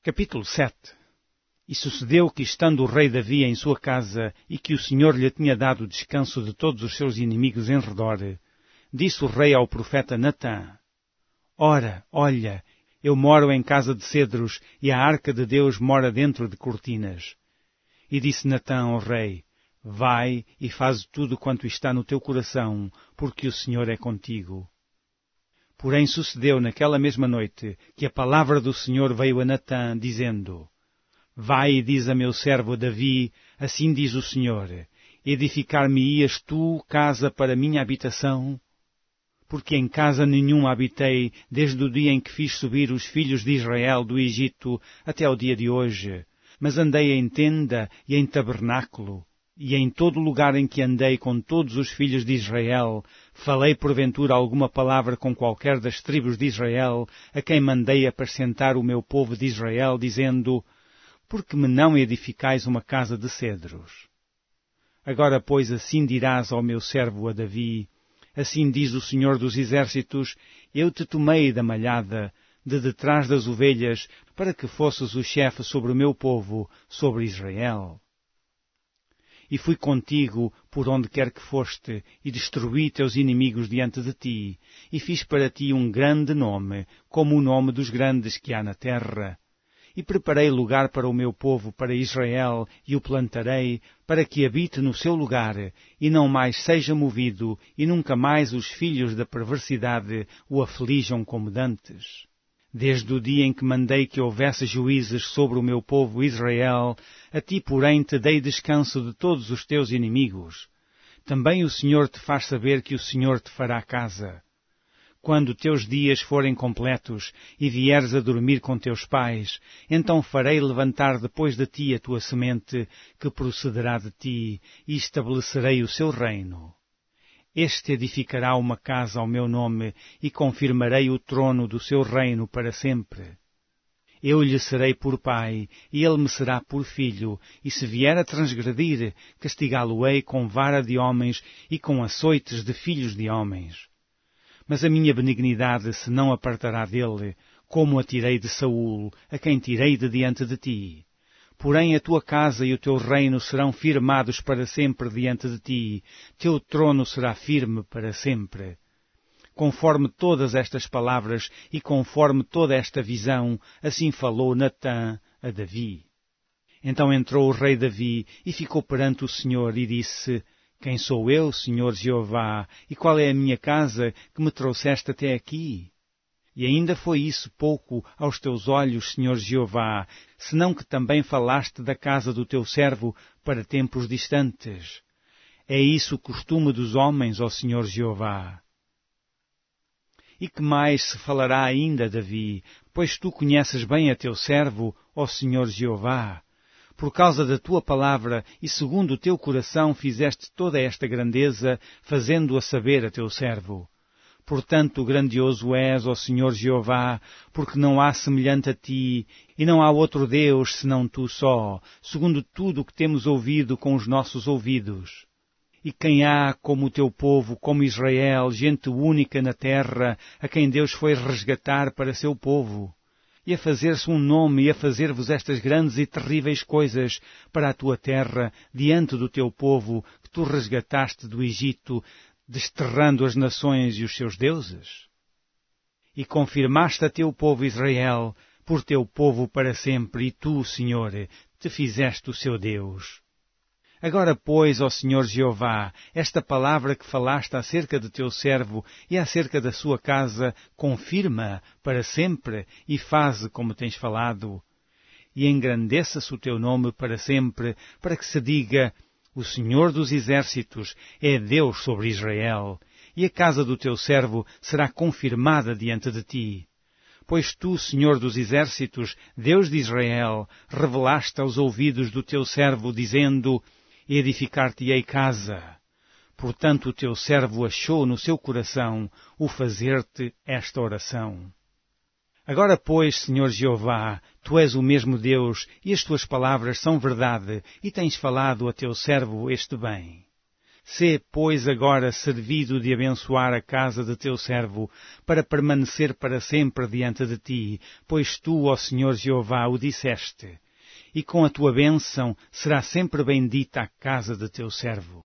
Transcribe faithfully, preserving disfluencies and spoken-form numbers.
Capítulo sete. E sucedeu que, estando o rei Davi em sua casa, e que o Senhor lhe tinha dado descanso de todos os seus inimigos em redor, disse o rei ao profeta Natã: Ora, olha, eu moro em casa de cedros, e a arca de Deus mora dentro de cortinas. E disse Natã ao rei: Vai e faz tudo quanto está no teu coração, porque o Senhor é contigo. Porém sucedeu naquela mesma noite que a palavra do Senhor veio a Natã, dizendo: Vai e diz a meu servo Davi, assim diz o Senhor, edificar-me-ias tu casa para minha habitação? Porque em casa nenhuma habitei desde o dia em que fiz subir os filhos de Israel do Egito até ao dia de hoje, mas andei em tenda e em tabernáculo, e em todo lugar em que andei com todos os filhos de Israel, falei porventura alguma palavra com qualquer das tribos de Israel, a quem mandei apacentar o meu povo de Israel, dizendo: Por que me não edificais uma casa de cedros? Agora, pois, assim dirás ao meu servo a Davi: Assim diz o Senhor dos Exércitos, eu te tomei da malhada, de detrás das ovelhas, para que fosses o chefe sobre o meu povo, sobre Israel. E fui contigo por onde quer que foste, e destruí teus inimigos diante de ti, e fiz para ti um grande nome, como o nome dos grandes que há na terra. E preparei lugar para o meu povo, para Israel, e o plantarei, para que habite no seu lugar, e não mais seja movido, e nunca mais os filhos da perversidade o aflijam como dantes. Desde o dia em que mandei que houvesse juízes sobre o meu povo Israel, a ti, porém, te dei descanso de todos os teus inimigos. Também o Senhor te faz saber que o Senhor te fará casa. Quando teus dias forem completos e vieres a dormir com teus pais, então farei levantar depois de ti a tua semente, que procederá de ti, e estabelecerei o seu reino. Este edificará uma casa ao meu nome, e confirmarei o trono do seu reino para sempre. Eu lhe serei por pai, e ele me será por filho, e se vier a transgredir, castigá-lo-ei com vara de homens e com açoites de filhos de homens. Mas a minha benignidade se não apartará dele, como a tirei de Saul, a quem tirei de diante de ti. Porém a tua casa e o teu reino serão firmados para sempre diante de ti, teu trono será firme para sempre. Conforme todas estas palavras e conforme toda esta visão, assim falou Natã a Davi. Então entrou o rei Davi e ficou perante o Senhor e disse: Quem sou eu, Senhor Jeová, e qual é a minha casa que me trouxeste até aqui? E ainda foi isso pouco aos teus olhos, Senhor Jeová, senão que também falaste da casa do teu servo para tempos distantes. É isso o costume dos homens, ó Senhor Jeová. E que mais se falará ainda, Davi, pois tu conheces bem a teu servo, ó Senhor Jeová? Por causa da tua palavra e segundo o teu coração fizeste toda esta grandeza, fazendo-a saber a teu servo. Portanto, grandioso és, ó Senhor Jeová, porque não há semelhante a ti, e não há outro Deus senão tu só, segundo tudo o que temos ouvido com os nossos ouvidos. E quem há como o teu povo, como Israel, gente única na terra, a quem Deus foi resgatar para seu povo? E a fazer-se um nome e a fazer-vos estas grandes e terríveis coisas para a tua terra, diante do teu povo, que tu resgataste do Egito, desterrando as nações e os seus deuses? E confirmaste a teu povo Israel, por teu povo para sempre, e tu, Senhor, te fizeste o seu Deus. Agora, pois, ó Senhor Jeová, esta palavra que falaste acerca de teu servo e acerca da sua casa, confirma para sempre e faze como tens falado. E engrandeça-se o teu nome para sempre, para que se diga: O Senhor dos Exércitos é Deus sobre Israel, e a casa do teu servo será confirmada diante de ti. Pois tu, Senhor dos Exércitos, Deus de Israel, revelaste aos ouvidos do teu servo, dizendo: Edificar-te-ei casa. Portanto o teu servo achou no seu coração o fazer-te esta oração. Agora, pois, Senhor Jeová, tu és o mesmo Deus, e as tuas palavras são verdade, e tens falado a teu servo este bem. Sê, pois, agora servido de abençoar a casa de teu servo, para permanecer para sempre diante de ti, pois tu, ó Senhor Jeová, o disseste. E com a tua bênção será sempre bendita a casa de teu servo.